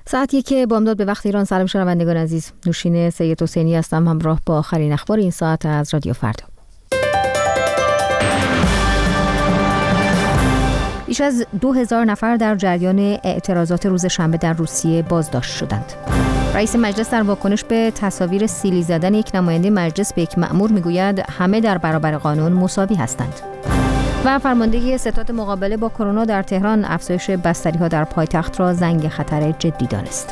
ساعتی که بامداد به وقت ایران. سلام شنوندگان عزیز، نوشین سید حسینی هستم همراه با آخرین اخبار این ساعت از رادیو فردا. بیش از 2000 نفر در جریان اعتراضات روز شنبه در روسیه بازداشت شدند. رئیس مجلس در واکنش به تصاویر سیلی زدن یک نماینده مجلس به یک مأمور میگوید همه در برابر قانون مساوی هستند. و فرماندهی ستاد مقابله با کرونا در تهران افزایش بستری‌ها در پایتخت را زنگ خطر جدی دانست.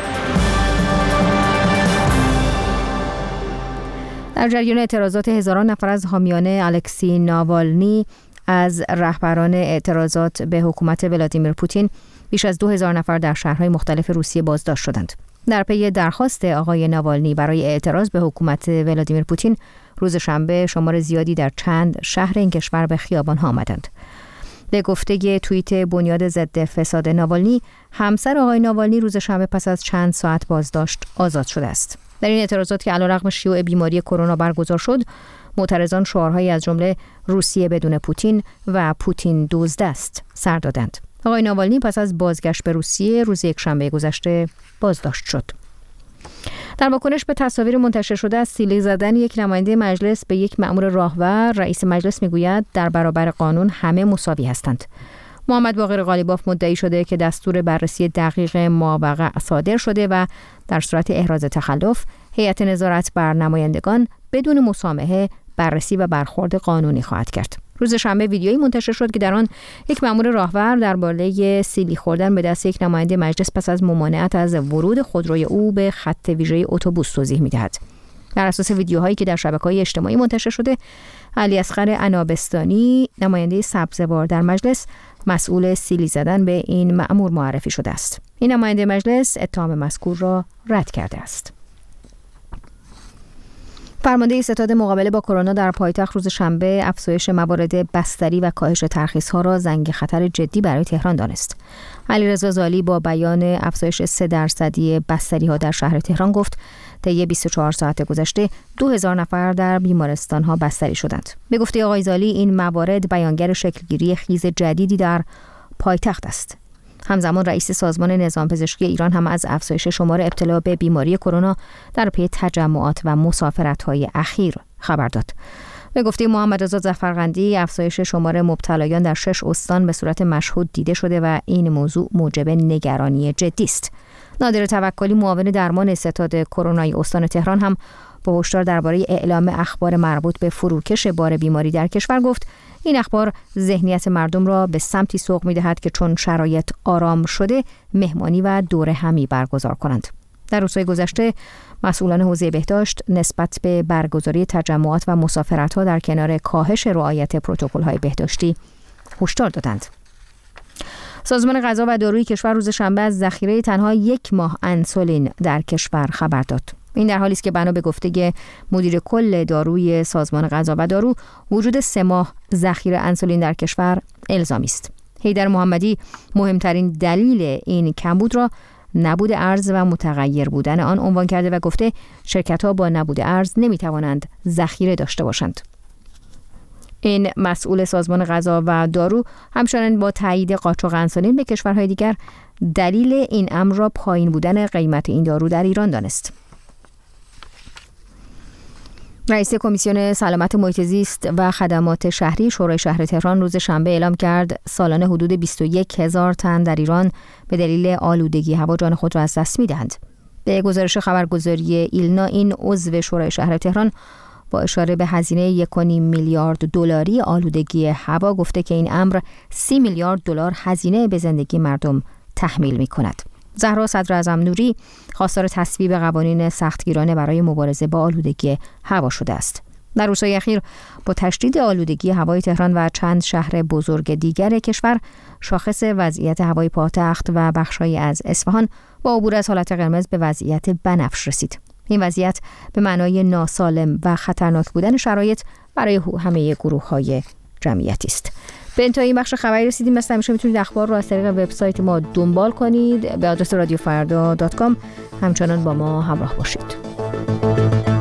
در جریان اعتراضات هزاران نفر از حامیان الکسی ناوالنی از رهبران اعتراضات به حکومت ولادیمیر پوتین بیش از 2000 نفر در شهرهای مختلف روسیه بازداشت شدند. در پی درخواست آقای ناوالنی برای اعتراض به حکومت ولادیمیر پوتین روز شنبه شمار زیادی در چند شهر این کشور به خیابان‌ها آمدند. به گفته توییت بنیاد ضد فساد ناوالنی، همسر آقای ناوالنی روز شنبه پس از چند ساعت بازداشت آزاد شده است. در این اعتراضات که علیرغم شیوع بیماری کرونا برگزار شد، معترضان شعارهایی از جمله روسیه بدون پوتین و پوتین دزد است سر دادند. آقای ناوالنی پس از بازگشت به روسیه روز یکشنبه گذشته بازداشت شد. در واکنش به تصاویر منتشر شده از سیلی زدن یک نماینده مجلس به یک مأمور راهور، رئیس مجلس میگوید در برابر قانون همه مساوی هستند. محمد باقر غالیباف مدعی شده که دستور بررسی دقیق ماوقع صادر شده و در صورت احراز تخلف هیئت نظارت بر نمایندگان بدون مسامحه بررسی و برخورد قانونی خواهد کرد. روز شنبه ویدیویی منتشر شد که در آن یک مأمور راهور درباره سیلی خوردن به دست یک نماینده مجلس پس از ممانعت از ورود خودروی او به خط ویژه اتوبوس توضیح می‌دهد. بر اساس ویدیوهایی که در شبکه‌های اجتماعی منتشر شده، علیاصغر عنابستانی، نماینده سبزوار در مجلس، مسئول سیلی زدن به این مأمور معرفی شده است. این نماینده مجلس اتهام مذکور را رد کرده است. فرمانده ستاد مقابله با کرونا در پایتخت روز شنبه افزایش موارد بستری و کاهش ترخیص‌ها را زنگ خطر جدی برای تهران دانست. علیرضا زالی با بیان افزایش 3% بستری‌ها در شهر تهران گفت طی 24 ساعت گذشته 2000 نفر در بیمارستان‌ها بستری شدند. به گفته آقای زالی این موارد بیانگر شکلگیری خیز جدیدی در پایتخت است. همزمان رئیس سازمان نظام پزشکی ایران هم از افزایش شمار ابتلا به بیماری کرونا در پی تجمعات و مسافرت‌های اخیر خبر داد. به گفته محمد رضا ظفرقندی افزایش شمار مبتلایان در 6 استان به صورت مشهود دیده شده و این موضوع موجب نگرانی جدی است. نادر توکلی معاون درمان ستاد کرونای استان تهران هم با هشدار درباره اعلام اخبار مربوط به فروکش بار بیماری در کشور گفت این اخبار ذهنیت مردم را به سمتی سوق می‌دهد که چون شرایط آرام شده مهمانی و دوره همی برگزار کنند. در روزهای گذشته مسئولان حوزه بهداشت نسبت به برگزاری تجمعات و مسافرت‌ها در کنار کاهش رعایت پروتکل‌های بهداشتی هشدار دادند. سازمان غذا و داروی کشور روز شنبه از ذخیره تنها 1 ماه انسولین در کشور خبر داد. این در حالی است که بنا به گفته مدیر کل داروی سازمان غذا و دارو وجود 3 ماه ذخیره انسولین در کشور الزامی است. حیدر محمدی مهمترین دلیل این کمبود را نبود ارز و متغیر بودن آن عنوان کرده و گفته شرکت‌ها با نبود ارز نمی‌توانند ذخیره داشته باشند. این مسئول سازمان غذا و دارو همچنین با تایید قاچاق انسولین به کشورهای دیگر دلیل این امر را پایین بودن قیمت این دارو در ایران دانست. رئیس کمیسیون سلامت محیط زیست و خدمات شهری شورای شهر تهران روز شنبه اعلام کرد سالانه حدود 21000 تن در ایران به دلیل آلودگی هوا جان خود را از دست می‌دهند. به گزارش خبرگزاری ایلنا، این عضو شورای شهر تهران با اشاره به هزینه 1.5 میلیارد دلاری آلودگی هوا گفته که این امر 30 میلیارد دلار هزینه به زندگی مردم تحمیل می‌کند. زهرا صدراعظم نوری خواستار تصویب قوانین سختگیرانه برای مبارزه با آلودگی هوا شده است. در روزهای اخیر با تشدید آلودگی هوای تهران و چند شهر بزرگ دیگر کشور، شاخص وضعیت هوای پایتخت و بخش‌هایی از اصفهان با عبور از حالت قرمز به وضعیت بنفش رسید. این وضعیت به معنای ناسالم و خطرناک بودن شرایط برای همه گروه‌های جمعیتی است. به انتهای این بخش خبری رسیدیم. مثل همیشه میتونید اخبار رو از طریق وبسایت ما دنبال کنید به آدرس radiofarda.com. همچنان با ما همراه باشید.